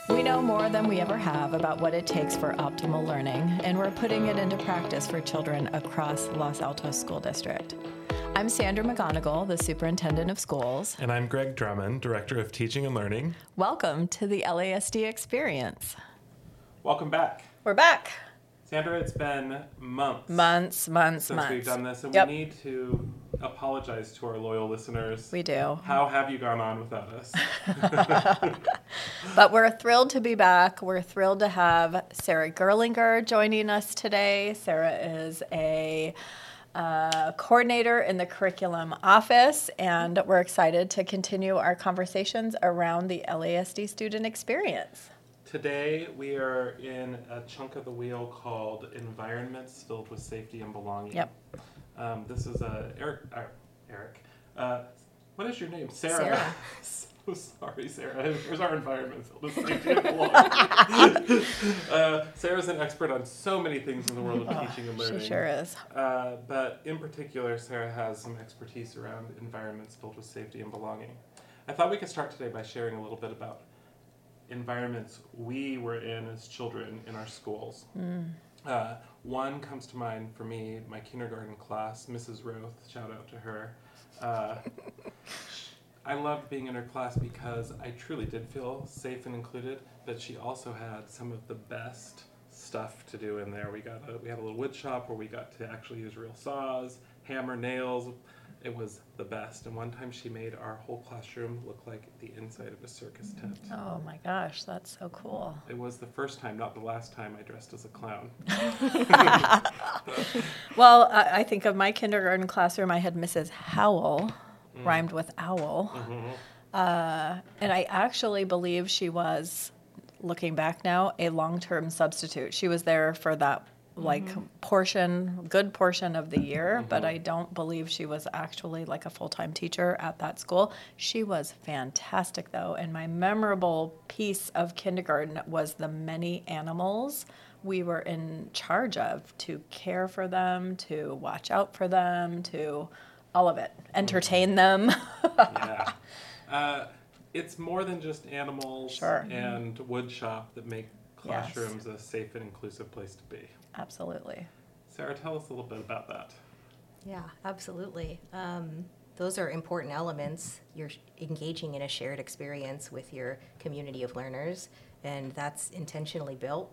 We know more than we ever have about what it takes for optimal learning, and we're putting it into practice for children across Los Altos School District. I'm Sandra McGonigal, the Superintendent of Schools. And I'm Greg Drummond, Director of Teaching and Learning. Welcome to the LASD Experience. Welcome back. We're back. Sandra, it's been months. Months. Since we've done this, and Yep. we need to apologize to our loyal listeners. We do. How have you gone on without us? But we're thrilled to be back. We're thrilled to have Sarah Gerlinger joining us today. Sarah is a coordinator in the curriculum office, and we're excited to continue our conversations around the LASD student experience. Today, we are in a chunk of the wheel called Environments Filled with Safety and Belonging. Yep. This is Eric. What is your name? Sarah. So sorry, Sarah. Here's our environment filled with safety and belonging. Sarah's an expert on so many things in the world of teaching and learning. She sure is. But in particular, Sarah has some expertise around environments filled with safety and belonging. I thought we could start today by sharing a little bit about environments we were in as children in our schools. One comes to mind for me, my kindergarten class, Mrs. Roth, shout out to her. I loved being in her class because I truly did feel safe and included, but she also had some of the best stuff to do in there. We had a little wood shop where we got to actually use real saws, hammer nails. It was the best. And one time she made our whole classroom look like the inside of a circus tent. Oh my gosh, that's so cool. It was the first time, not the last time, I dressed as a clown. Well, I think of my kindergarten classroom, I had Mrs. Howell, rhymed with owl. And I actually believe she was, looking back now, a long-term substitute. She was there for that good portion of the year, but I don't believe she was actually like a full-time teacher at that school. She was fantastic though, and my memorable piece of kindergarten was the many animals we were in charge of to care for them, to watch out for them, to all of it, entertain them. Yeah. It's more than just animals and wood shop that make classrooms a safe and inclusive place to be. Absolutely. Sarah, tell us a little bit about that. Yeah, absolutely. Those are important elements. You're engaging in a shared experience with your community of learners, and that's intentionally built.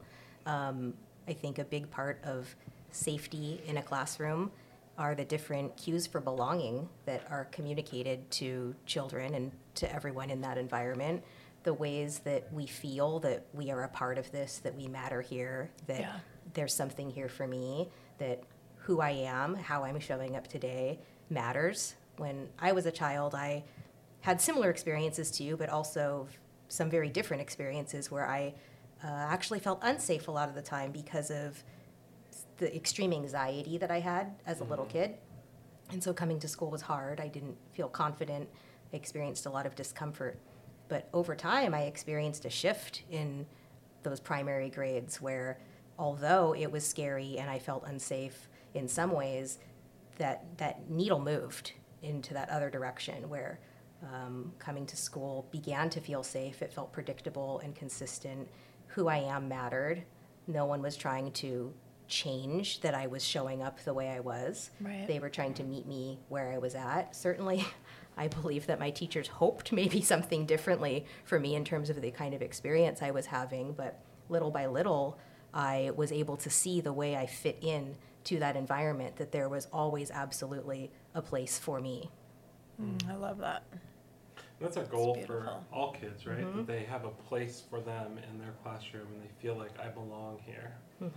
I think a big part of safety in a classroom are the different cues for belonging that are communicated to children and to everyone in that environment. The ways that we feel that we are a part of this, that we matter here, that there's something here for me, that who I am, how I'm showing up today matters. When I was a child, I had similar experiences to you, but also some very different experiences where I actually felt unsafe a lot of the time because of the extreme anxiety that I had as a little kid. And so coming to school was hard. I didn't feel confident. I experienced a lot of discomfort. But over time, I experienced a shift in those primary grades where, although it was scary and I felt unsafe in some ways, that needle moved into that other direction where coming to school began to feel safe. It felt predictable and consistent. Who I am mattered. No one was trying to change that I was showing up the way I was. Right. They were trying to meet me where I was at. Certainly, I believe that my teachers hoped maybe something differently for me in terms of the kind of experience I was having, but little by little, I was able to see the way I fit in to that environment, that there was always absolutely a place for me. I love that. That's our goal for beautiful. all kids, right? That they have a place for them in their classroom and they feel like I belong here.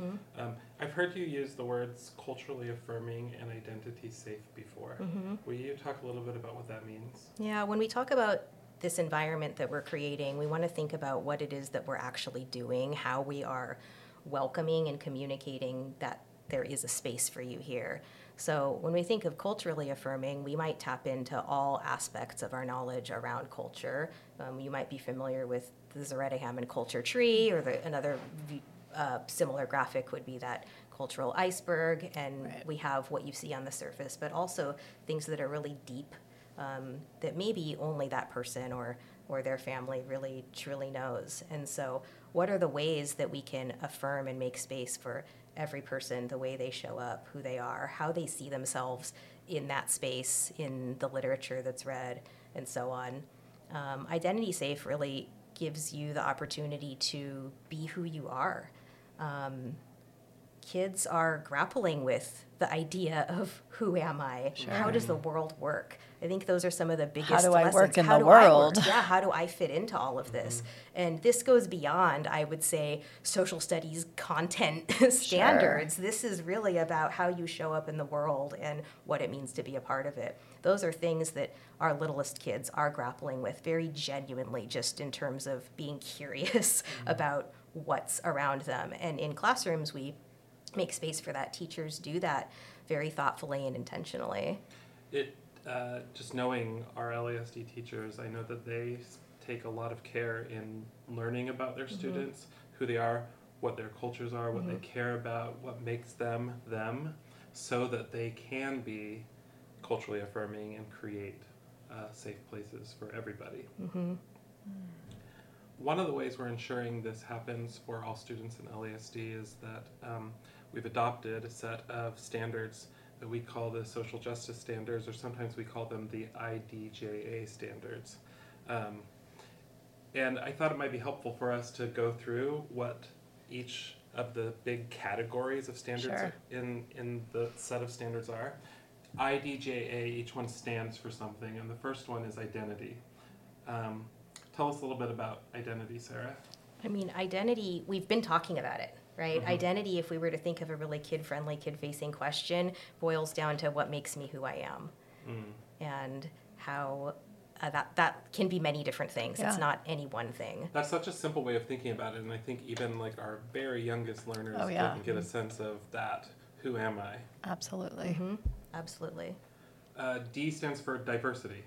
I've heard you use the words culturally affirming and identity safe before. Will you talk a little bit about what that means? Yeah, when we talk about this environment that we're creating, we want to think about what it is that we're actually doing, how we are welcoming and communicating that there is a space for you here. So when we think of culturally affirming, we might tap into all aspects of our knowledge around culture. You might be familiar with the Zaretta Hammond culture tree, or another similar graphic would be that cultural iceberg, and we have what you see on the surface, but also things that are really deep, that maybe only that person or or their family really truly knows. And so what are the ways that we can affirm and make space for every person, the way they show up, who they are, how they see themselves in that space, in the literature that's read, and so on. Identity Safe really gives you the opportunity to be who you are. Kids are grappling with the idea of who am I? Sure. How does the world work? I think those are some of the biggest How do I lessons. work in How the do I work? world? Yeah, how do I fit into all of this? And this goes beyond, I would say, social studies content standards. This is really about how you show up in the world and what it means to be a part of it. Those are things that our littlest kids are grappling with very genuinely, just in terms of being curious about what's around them. And in classrooms, we make space for that. Teachers do that very thoughtfully and intentionally. Just knowing our LASD teachers, I know that they take a lot of care in learning about their students, who they are, what their cultures are, what they care about, what makes them them, so that they can be culturally affirming and create safe places for everybody. One of the ways we're ensuring this happens for all students in LASD is that we've adopted a set of standards that we call the social justice standards, or sometimes we call them the IDJA standards. And I thought it might be helpful for us to go through what each of the big categories of standards Sure. in the set of standards are. IDJA, each one stands for something, and the first one is identity. Tell us a little bit about identity, Sarah. I mean, identity, we've been talking about it, right? Identity, if we were to think of a really kid-friendly, kid-facing question, boils down to what makes me who I am. And how that can be many different things. Yeah. It's not any one thing. That's such a simple way of thinking about it, and I think even like our very youngest learners Oh, yeah. can get a sense of that. Who am I? Absolutely. Absolutely. D stands for diversity.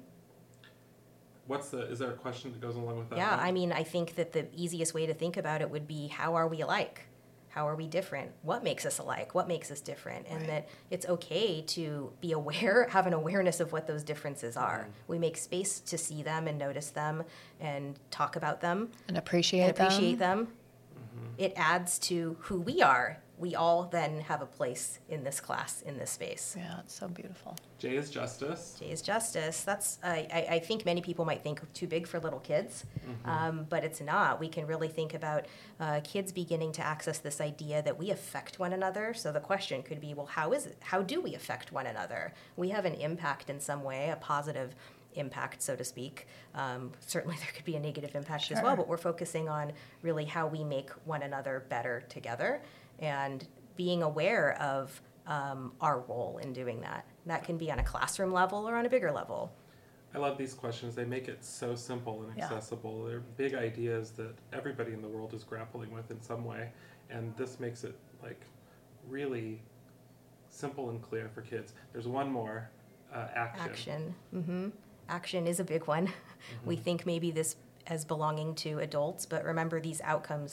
Is there a question that goes along with that? Yeah, one? I mean, I think that the easiest way to think about it would be, how are we alike? How are we different? What makes us alike? What makes us different? And that it's okay to be aware, have an awareness of what those differences are. We make space to see them and notice them and talk about them And appreciate them. It adds to who we are. We all then have a place in this class, in this space. Yeah, it's so beautiful. J is justice. J is justice. That's I think many people might think too big for little kids, but it's not. We can really think about kids beginning to access this idea that we affect one another. So the question could be, well, how is it? How do we affect one another? We have an impact in some way, a positive impact, so to speak. Certainly there could be a negative impact as well, but we're focusing on really how we make one another better together and being aware of our role in doing that. That can be on a classroom level or on a bigger level. I love these questions. They make it so simple and accessible. They're big ideas that everybody in the world is grappling with in some way, and this makes it like really simple and clear for kids. There's one more, action. Action is a big one. We think maybe this as belonging to adults, but remember these outcomes,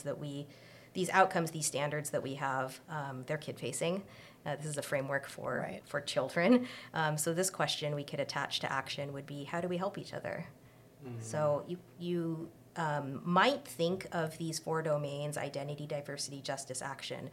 these standards that we have, they're kid-facing. This is a framework for children. So this question we could attach to action would be, how do we help each other? So you might think of these 4 domains, identity, diversity, justice, action,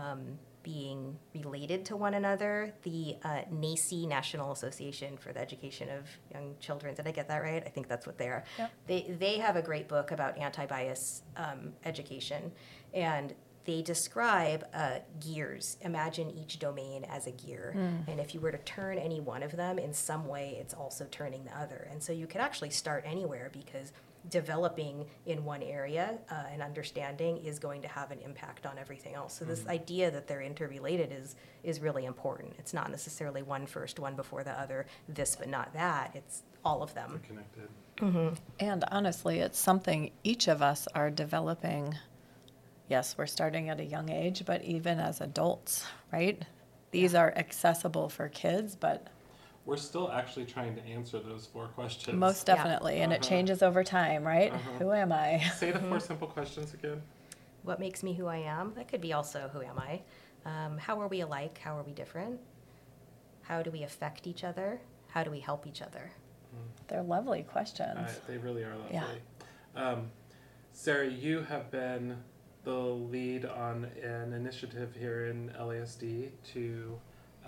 being related to one another. The NACE, National Association for the Education of Young Children, did I get that right? I think that's what they are. Yep. They have a great book about anti-bias education, and they describe gears. Imagine each domain as a gear, and if you were to turn any one of them, in some way it's also turning the other. And so you could actually start anywhere, because developing in one area and understanding is going to have an impact on everything else. So this idea that they're interrelated is really important. It's not necessarily one first, one before the other, this but not that. It's all of them. They're connected. And honestly, it's something each of us are developing. Yes, we're starting at a young age, but even as adults, right? These are accessible for kids, but We're still actually trying to answer those 4 questions. most definitely. And it changes over time, right? Who am I? Say the 4 simple questions again. What makes me who I am? That could be also, who am I? How are we alike? How are we different? How do we affect each other? How do we help each other? They're lovely questions. They really are lovely. Yeah. Sarah, you have been the lead on an initiative here in LASD to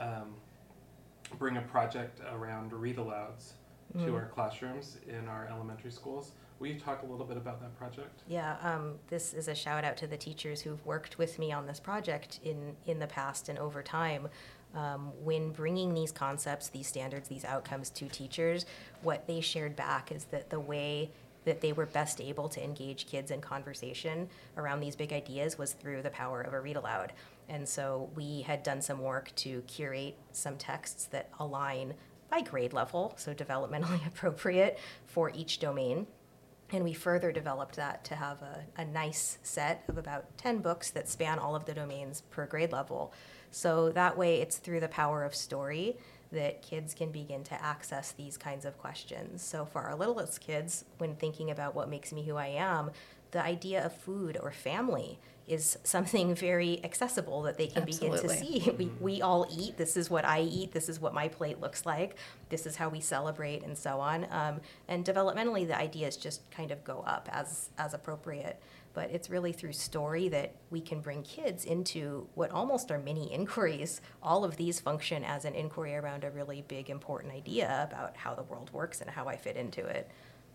bring a project around read-alouds to our classrooms in our elementary schools. Will you talk a little bit about that project? Yeah, this is a shout out to the teachers who've worked with me on this project in the past and over time. When bringing these concepts, these standards, these outcomes to teachers, what they shared back is that the way that they were best able to engage kids in conversation around these big ideas was through the power of a read aloud. And so we had done some work to curate some texts that align by grade level, so developmentally appropriate for each domain. And we further developed that to have a nice set of about 10 books that span all of the domains per grade level. So that way it's through the power of story that kids can begin to access these kinds of questions. So for our littlest kids, when thinking about what makes me who I am, the idea of food or family is something very accessible that they can begin to see. We all eat. This is what I eat. This is what my plate looks like. This is how we celebrate, and so on. And developmentally, the ideas just kind of go up as appropriate. But it's really through story that we can bring kids into what almost are mini inquiries. All of these function as an inquiry around a really big, important idea about how the world works and how I fit into it.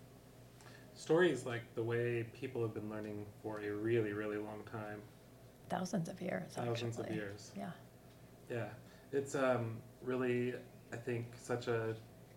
Story is like the way people have been learning for a really, really long time. Thousands of years, Thousands actually. of years. Yeah. Yeah. It's really, I think, such a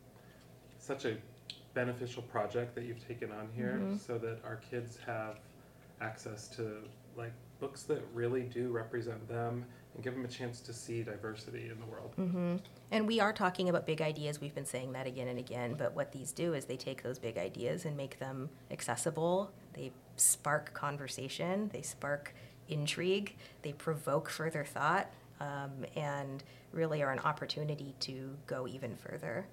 beneficial project that you've taken on here so that our kids have access to like books that really do represent them and give them a chance to see diversity in the world. And we are talking about big ideas. We've been saying that again and again. But what these do is they take those big ideas and make them accessible. They spark conversation. They spark intrigue. They provoke further thought, and really are an opportunity to go even further.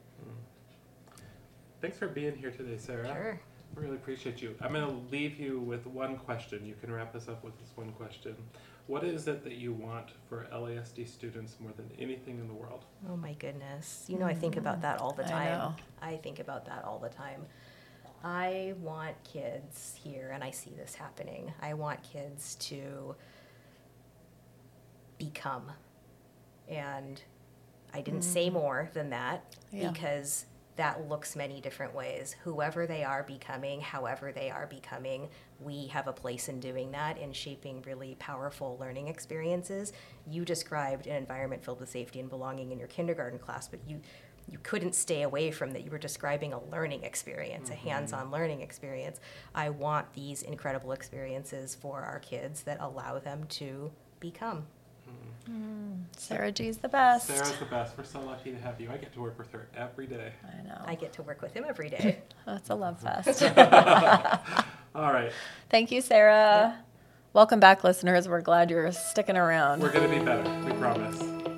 Thanks for being here today, Sarah. Sure. I really appreciate you. I'm going to leave you with one question. You can wrap us up with this one question. What is it that you want for LASD students more than anything in the world? Oh my goodness. You know, I think about that all the time. I know. I think about that all the time. I want kids here, and I see this happening. I want kids to become. And I didn't say more than that because that looks many different ways. Whoever they are becoming, however they are becoming, we have a place in doing that, in shaping really powerful learning experiences. You described an environment filled with safety and belonging in your kindergarten class, but you couldn't stay away from that. You were describing a learning experience, a hands-on learning experience. I want these incredible experiences for our kids that allow them to become. Sarah G's the best. Sarah's the best. We're so lucky to have you. I get to work with her every day. I know. I get to work with him every day. That's a love fest. All right. Thank you, Sarah. Welcome back, listeners. We're glad you're sticking around. We're going to be better. We promise.